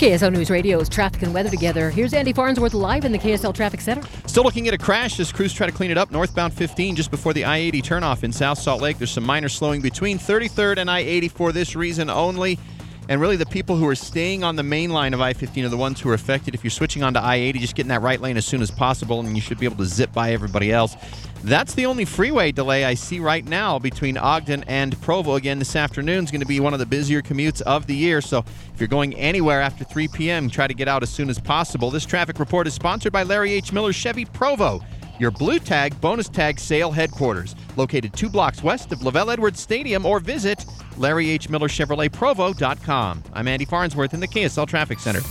KSL News Radio's traffic and weather together. Here's Andy Farnsworth live in the KSL Traffic Center. Still looking at a crash as crews try to clean it up. Northbound 15 just before the I-80 turnoff in South Salt Lake. There's some minor slowing between 33rd and I-80 for this reason only. And really the people who are staying on the main line of I-15 are the ones who are affected. If you're switching onto I-80, just get in that right lane as soon as possible and you should be able to zip by everybody else. That's the only freeway delay I see right now between Ogden and Provo. Again, this afternoon is going to be one of the busier commutes of the year, so if you're going anywhere after 3 p.m., try to get out as soon as possible. This traffic report is sponsored by Larry H. Miller Chevy Provo, your Blue Tag bonus tag sale headquarters, located 2 blocks west of Lavelle Edwards Stadium, or visit LarryHMillerChevroletProvo.com. I'm Andy Farnsworth in the KSL Traffic Center.